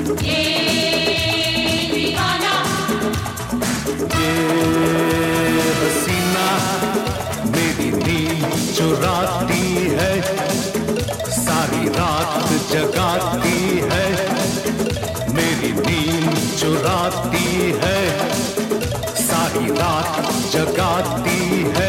ये दीवाना, ये हसीना मेरी नींद चुराती है, सारी रात जगाती है, मेरी नींद चुराती है, सारी रात जगाती है।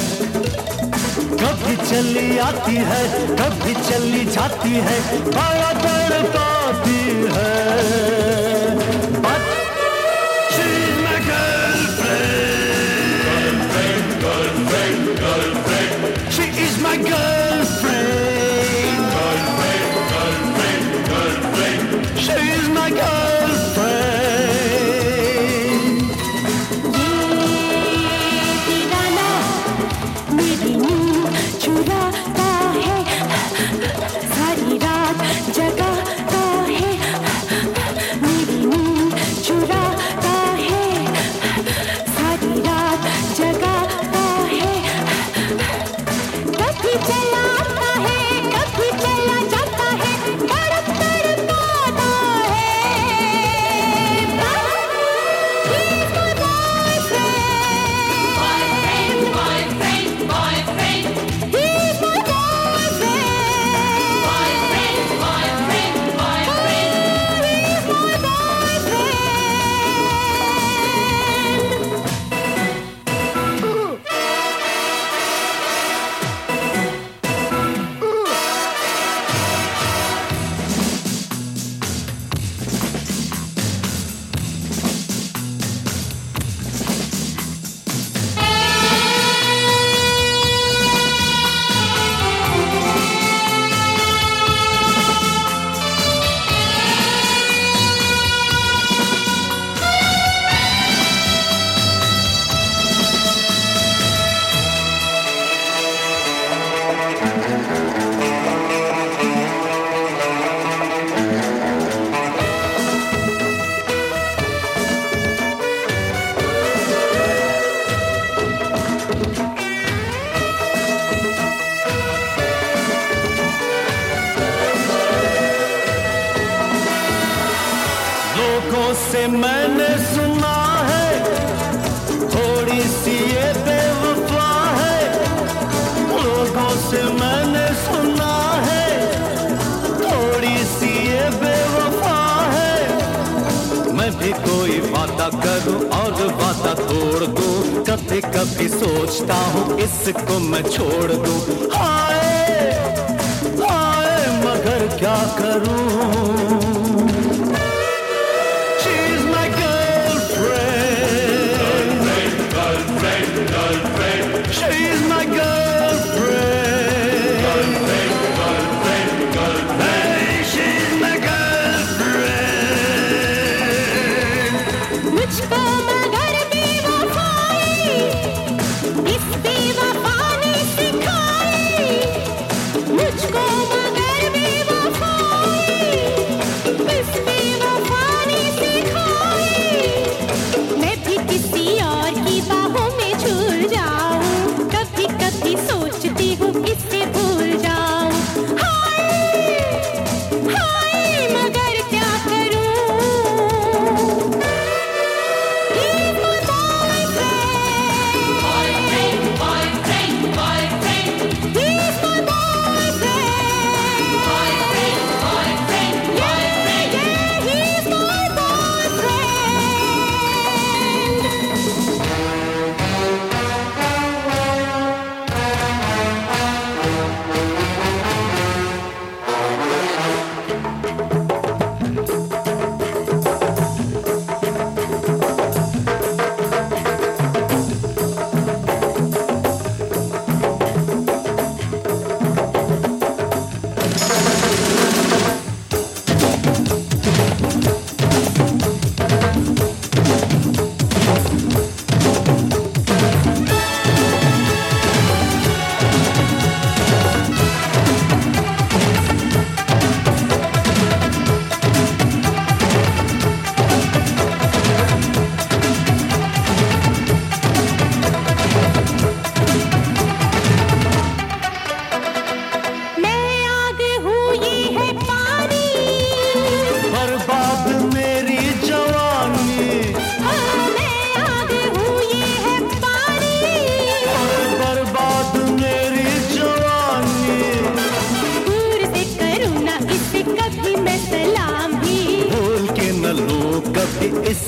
कभी चली आती है, कभी चली जाती है, बड़ा तड़पाती है। But she's my girlfriend. Girlfriend, girlfriend, girlfriend. She is my girlfriend. Girlfriend, girlfriend, girlfriend. She is my girlfriend. मेरी नींद चुराता है, सारी रात जगाता है, मेरी नींद चुराता है, सारी रात जगाता है। कभी चला आता है, कभी चला जाता है, तड़प तड़पाता है। boyfriend, boyfriend, boyfriend, He's my boyfriend. boyfriend, boyfriend, boyfriend. He's my लोगों से मैंने सुना है, थोड़ी सी ये बेवफा है। लोगों से मैंने सुना है, थोड़ी सी ये बेवफा है। मैं भी कोई वादा करूं और वादा तोड़ दूं, कभी कभी सोचता हूं इसको मैं छोड़ दूं। हाय हाय मगर क्या करूं। She's my girlfriend. Girlfriend, girlfriend. She's my girlfriend. Girlfriend, girlfriend, girlfriend. Hey, she's my girlfriend. मुझको मगर बेवफाई इस बेवफा ने सिखाई, मुझको मगर बेवफाई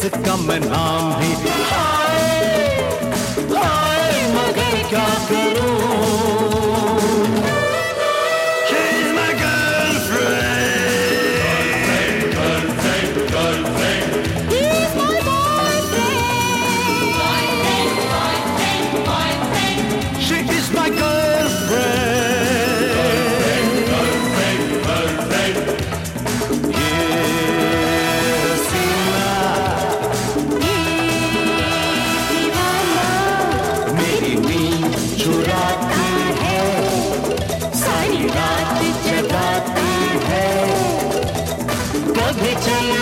इसका मैं नाम भी हाय हाय मगर क्या करूं She's my girlfriend He's my boyfriend. She is my girlfriend ये हसीना दीवाना मेरी नींद चुराती है सारी रात जगाती है कभी चले